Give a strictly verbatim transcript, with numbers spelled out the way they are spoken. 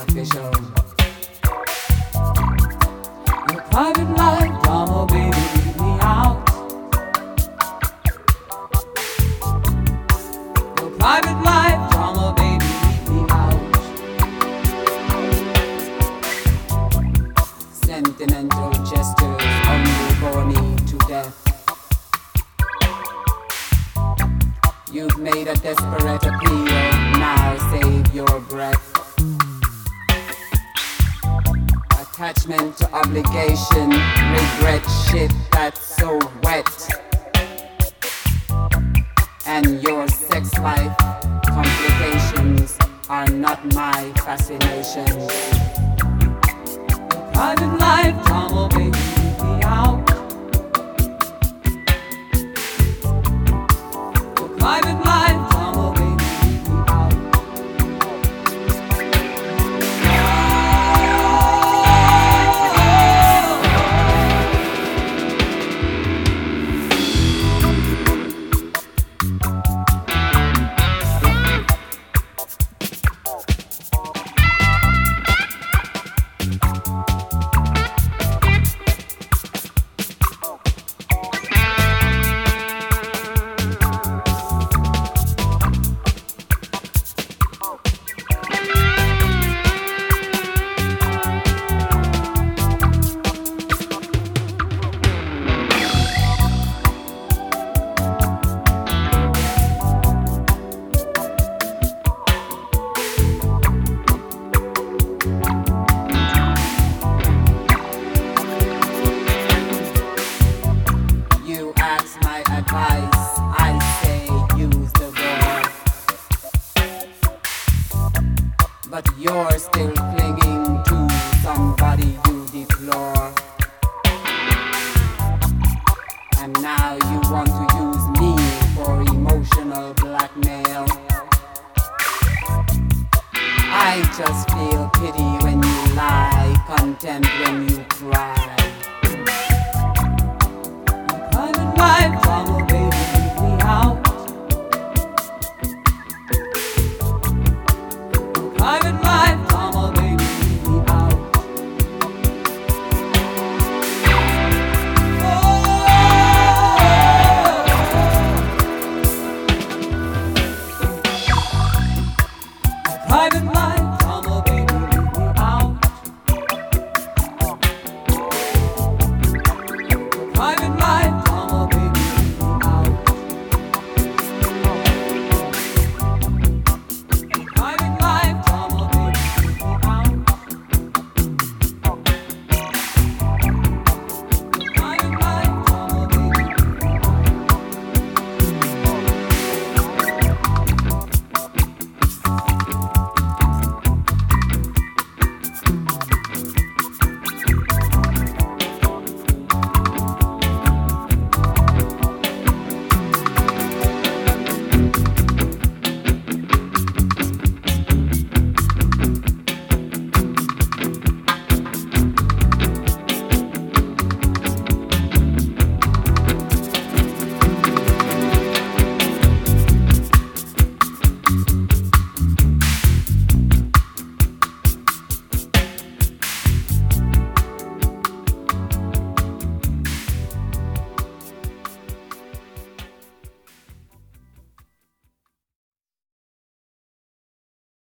official. Your private life drama, baby, leave me out. Your private life drama, baby, leave me out. Sentimental gestures only bore me to death. You've made a desperate appeal, now save your breath. Attachment to obligation, regret shit that's so wet. And your sex life complications are not my fascination. Private life drama, baby, leave me out. Private life drama, baby, leave me out. I say use the door, but you're still clinging to somebody you deplore. And now you want to use me for emotional blackmail. I just feel pity when you lie, contempt when you cry. Private life drama.